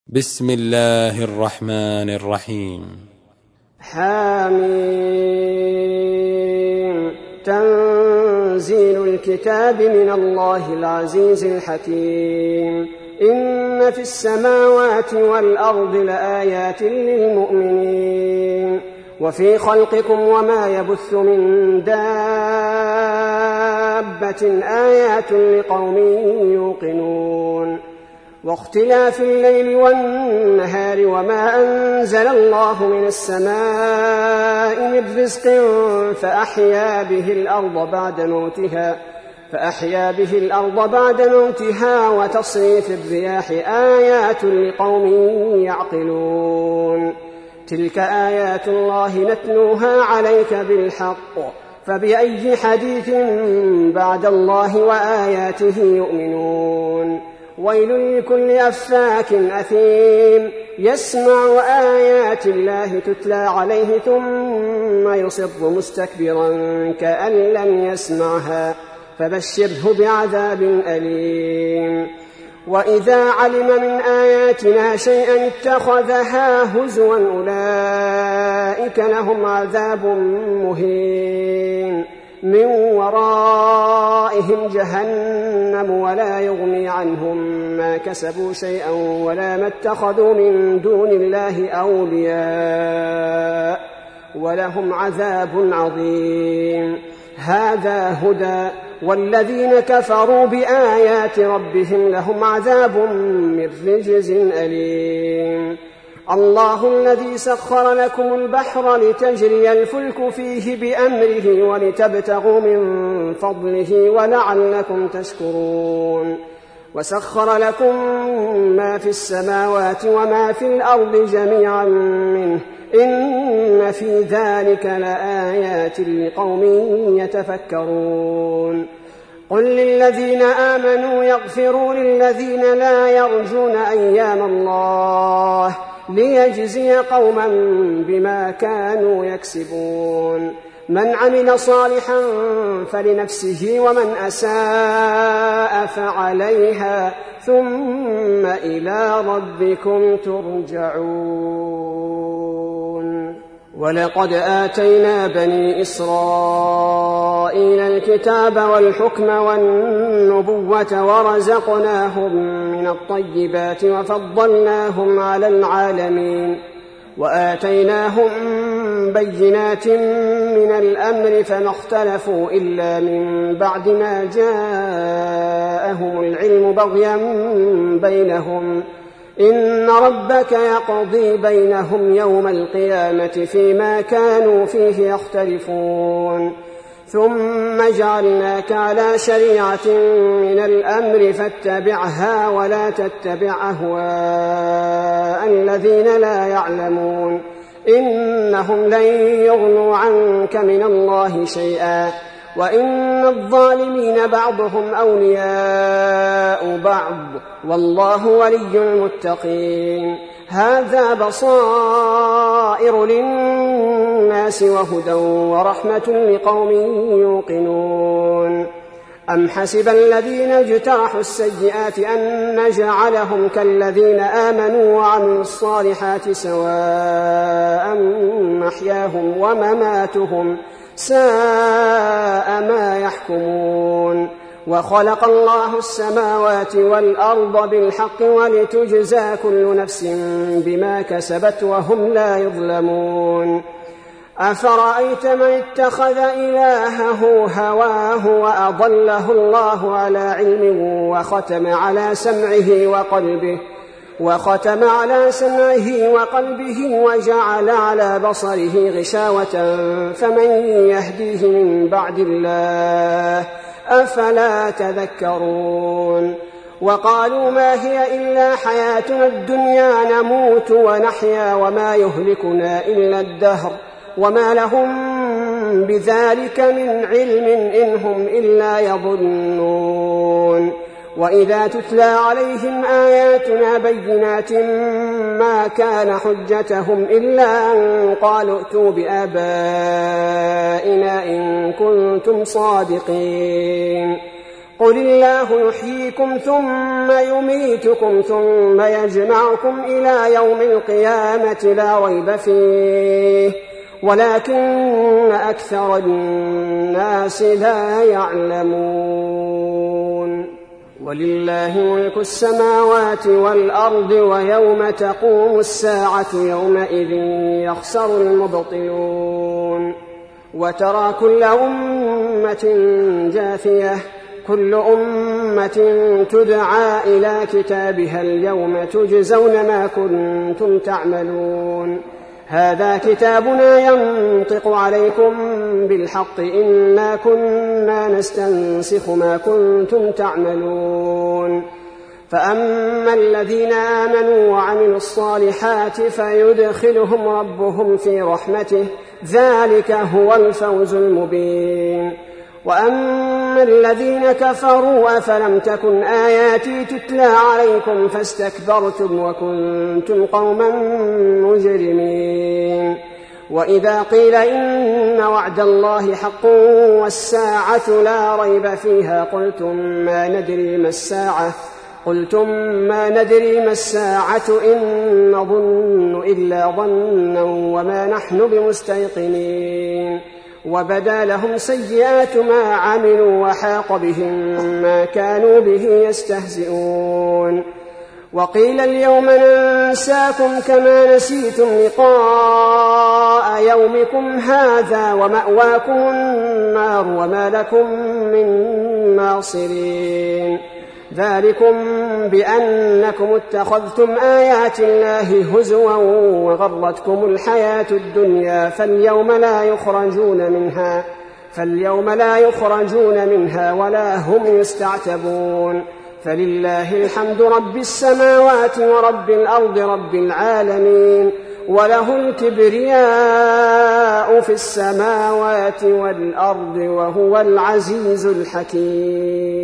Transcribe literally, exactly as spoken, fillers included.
بسم الله الرحمن الرحيم. حاميم. تنزيل الكتاب من الله العزيز الحكيم. إن في السماوات والأرض لآيات للمؤمنين وفي خلقكم وما يبث من دابة آيات لقوم يوقنون واختلاف الليل والنهار وما أنزل الله من السماء من رزق فأحيا به الأرض بعد موتها فأحيا به الأرض بعد موتها وتصريف الرياح آيات لقوم يعقلون. تلك آيات الله نتلوها عليك بالحق فبأي حديث بعد الله وآياته يؤمنون. ويل لكل أفاك أثيم يسمع آيات الله تتلى عليه ثم يصر مستكبرا كأن لم يسمعها فبشره بعذاب أليم. وإذا علم من آياتنا شيئا اتخذها هزوا أولئك لهم عذاب مهين من ورائهم جهنم ولا يغني عنهم ما كسبوا شيئا ولا ما اتخذوا من دون الله أولياء ولهم عذاب عظيم. هذا هدى والذين كفروا بآيات ربهم لهم عذاب من رجز أليم. الله الذي سخر لكم البحر لتجري الفلك فيه بأمره ولتبتغوا من فضله ولعلكم تشكرون. وسخر لكم ما في السماوات وما في الأرض جميعا منه إن في ذلك لآيات لقوم يتفكرون. قل للذين آمنوا يغفروا للذين لا يرجون أيام الله ليجزي قوما بما كانوا يكسبون. من عمل صالحا فلنفسه ومن أساء فعليها ثم إلى ربكم ترجعون. ولقد آتينا بني إسرائيل الكتاب والحكم والنبوة ورزقناهم من الطيبات وفضلناهم على العالمين وآتيناهم بينات من الأمر فما اختلفوا إلا من بعد ما جاءهم العلم بغيا بينهم إن ربك يقضي بينهم يوم القيامة فيما كانوا فيه يختلفون. ثم جعلناك على شريعة من الأمر فاتبعها ولا تتبع أهواء الذين لا يعلمون إنهم لن يغنوا عنك من الله شيئا وإن الظالمين بعضهم أولياء بعض والله ولي المتقين. هذا بصائر للناس وهدى ورحمة لقوم يوقنون. أم حسب الذين اجترحوا السيئات أن نجعلهم كالذين آمنوا وعملوا الصالحات سواء محياهم ومماتهم ساء ما يحكمون. وخلق الله السماوات والأرض بالحق ولتجزى كل نفس بما كسبت وهم لا يظلمون. أفرأيت من اتخذ إلهه هواه وأضله الله على علم وختم على سمعه وقلبه وختم على سمعه وقلبه وجعل على بصره غشاوة فمن يهديه من بعد الله أفلا تذكرون. وقالوا ما هي إلا حياتنا الدنيا نموت ونحيا وما يهلكنا إلا الدهر وما لهم بذلك من علم إن هم إلا يظنون. وإذا تتلى عليهم آياتنا بينات ما كان حجتهم إلا أن قالوا ائتوا بآبائنا إن كنتم صادقين. قل الله يحييكم ثم يميتكم ثم يجمعكم إلى يوم القيامة لا ريب فيه ولكن أكثر الناس لا يعلمون. ولله ملك السماوات والأرض ويوم تقوم الساعة يومئذ يخسر المبطلون. وترى كل أمة جاثية كل أمة تدعى إلى كتابها اليوم تجزون ما كنتم تعملون. هذا كتابنا ينطق عليكم بالحق إنا كنا نستنسخ ما كنتم تعملون. فأما الذين آمنوا وعملوا الصالحات فيدخلهم ربهم في رحمته ذلك هو الفوز المبين. وأما الذين كفروا أفلم تكن آياتي تتلى عليكم فاستكبرتم وكنتم قوما مجرمين. وإذا قيل إن وعد الله حق والساعة لا ريب فيها قلتم ما ندري ما الساعة قلتم ما ندري ما الساعة إن نظن إلا ظنا وما نحن بمستيقنين. وبدا لهم سيئات ما عملوا وحاق بهم ما كانوا به يستهزئون. وقيل اليوم ننساكم كما نسيتم لقاء يومكم هذا ومأواكم النار وما لكم من ناصرين. ذلكم بأنكم اتخذتم آيات الله هزوا وغرتكم الحياة الدنيا فاليوم لا يخرجون منها فاليوم لا يخرجون منها ولا هم يستعتبون. فلله الحمد رب السماوات ورب الأرض رب العالمين وله الكبرياء في السماوات والأرض وهو العزيز الحكيم.